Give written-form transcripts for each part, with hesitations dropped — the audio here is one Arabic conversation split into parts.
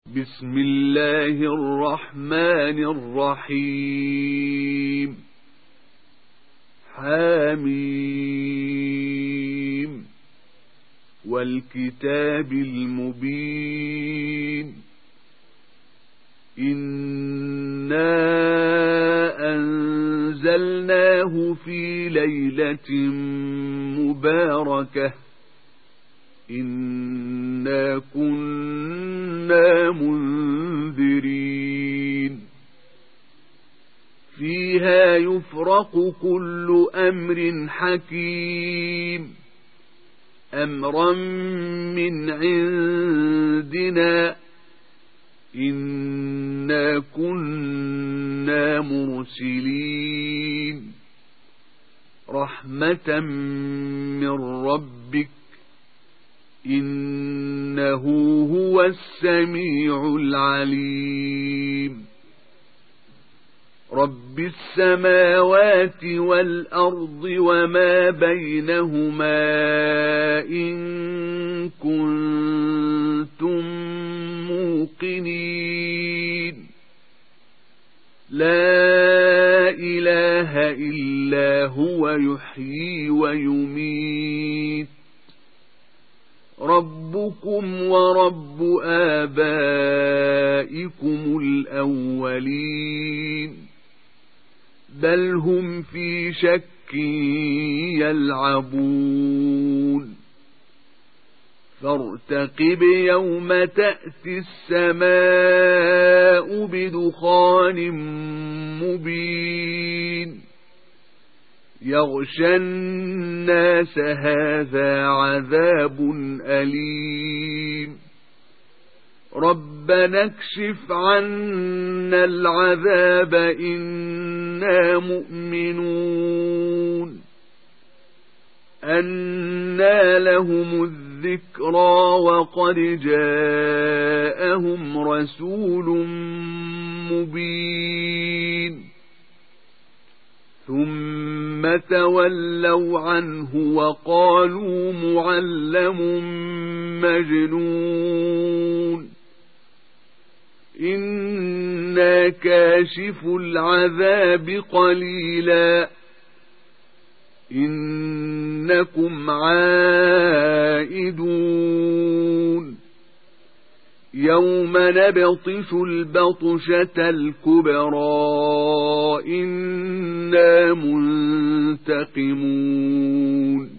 بسم الله الرحمن الرحيم حميم والكتاب المبين إنا أنزلناه في ليلة مباركة إنا كنا منذرين فيها يفرق كل أمر حكيم أمرا من عندنا إنا كنا مرسلين رحمة من ربك إنه هو السميع العليم رب السماوات والأرض وما بينهما إن كنتم موقنين لا إله إلا هو يحيي ويميت ربكم ورب آبائكم الأولين بل هم في شك يلعبون فارتقب يوم تأتي السماء بدخان مبين يغشى الناس هذا عذاب أليم ربنا اكشف عنا العذاب إنا مؤمنون أنى لهم الذكرى وقد جاءهم رسول مبين ثم تولوا عنه وقالوا معلم مجنون إنا كاشف العذاب قليلا إنكم عائدون يوم نبطش البطشة الكبرى إنا منتقمون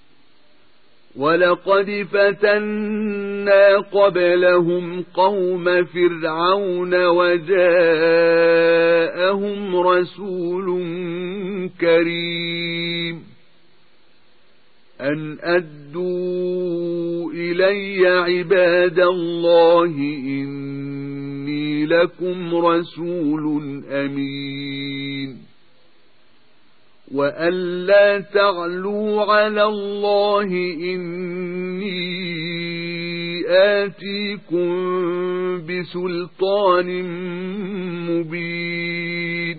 ولقد فتنا قبلهم قوم فرعون وجاءهم رسول كريم أن أدوا إلي عباد الله إني لكم رسول أمين وأن لا تعلوا على الله إني آتيكم بسلطان مبين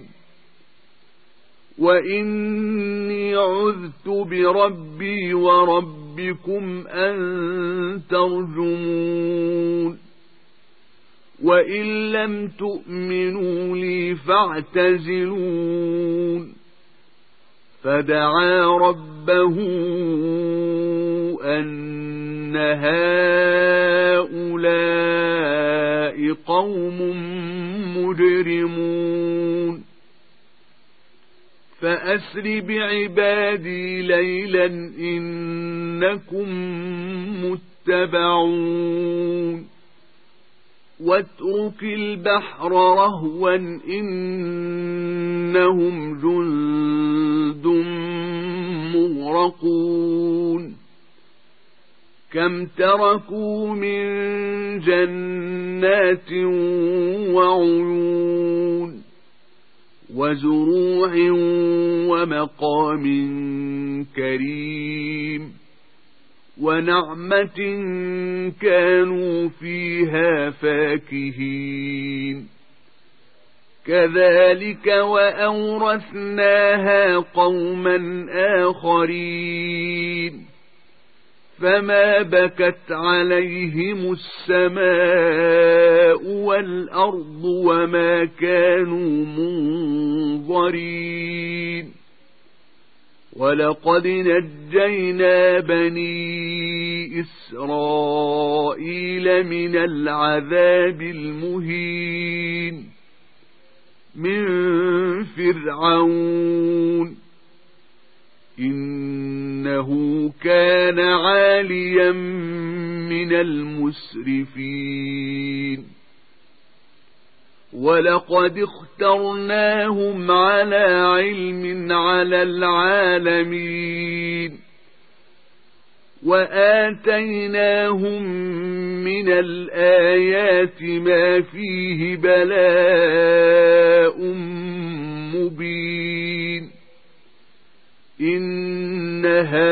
وإني عذت بربي وربكم أن ترجمون وإن لم تؤمنوا لي فاعتزلون فدعا ربه أن هؤلاء قوم مجرمون فأسر بعبادي ليلا إنكم متبعون واترك البحر رهوا إنهم جند مغرقون كم تركوا من جنات وعيون وزروع ومقام كريم ونعمة كانوا فيها فاكهين كذلك وأورثناها قوما آخرين فما بكت عليهم السماء والأرض وما كانوا منظرين ولقد نجينا بني إسرائيل من العذاب المهين من فرعون إنه كان عاليا من المسرفين ولقد اخترناهم على علم على العالمين وآتيناهم من الآيات ما فيه بلاء مبين إن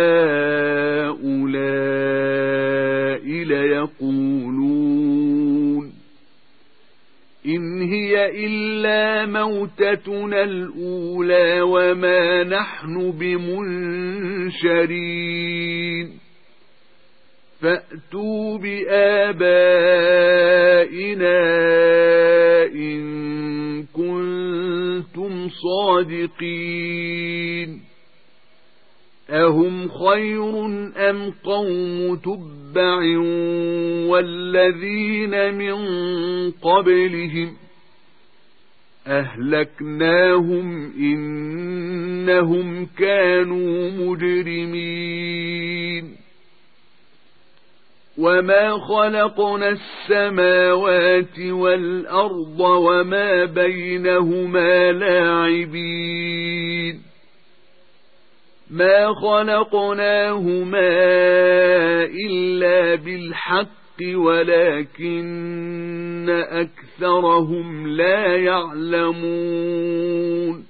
هؤلاء ليقولون إن هي إلا موتتنا الأولى وما نحن بمنشرين فأتوا بآبائنا إن كنتم صادقين أهم خير أم قوم تبع والذين من قبلهم أهلكناهم إنهم كانوا مجرمين وما خلقنا السماوات والأرض وما بينهما لاعبين ما خلقناهما إلا بالحق ولكن أكثرهم لا يعلمون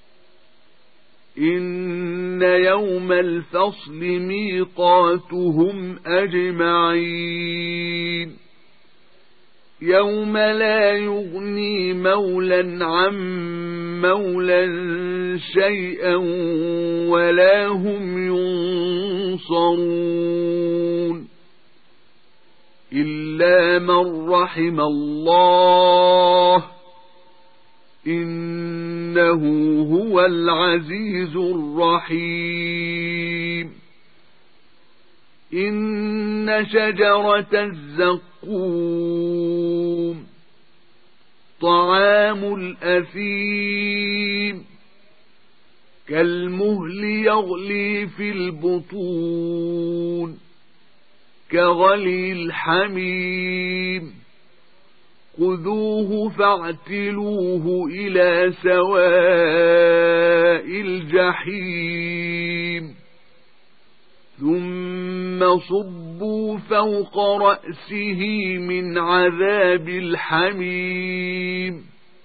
إن يوم الفصل ميقاتهم أجمعين يوم لا يغني مولا عن مولا شيئا ولا هم ينصرون إلا من رحم الله إنه هو العزيز الرحيم إن شجرة الزقوم طعام الأثيم كالمهل يغلي في البطون كغلي الحميم خذوه فاعتلوه إلى سواء الجحيم ثم صبوا فوق رأسه من عذاب الحميم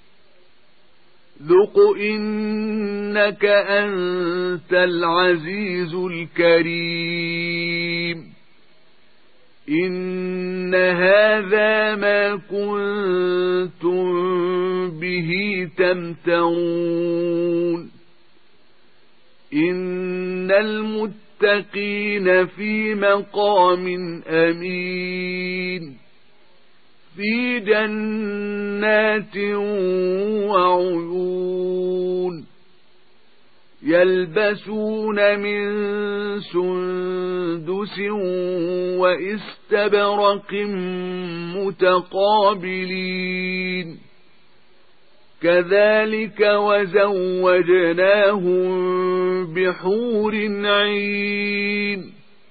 ذق إنك أنت العزيز الكريم إن هذا ما كنتم به تمترون إن المتقين في مقام أمين في جنات وعيون يلبسون من سندس وإستبرق متقابلين كذلك وزوجناهم بحور عين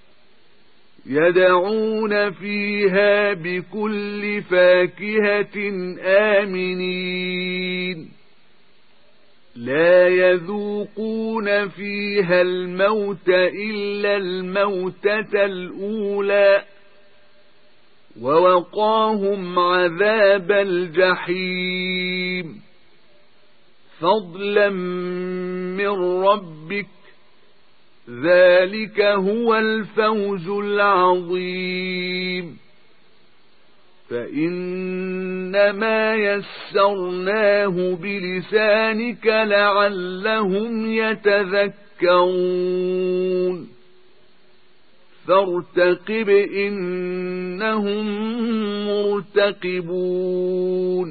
يدعون فيها بكل فاكهة آمنين لا يذوقون فيها الموت إلا الموتة الأولى ووقاهم عذاب الجحيم فضلا من ربك ذلك هو الفوز العظيم فإنما يسرناه بلسانك لعلهم يتذكرون فارتقب إنهم مرتقبون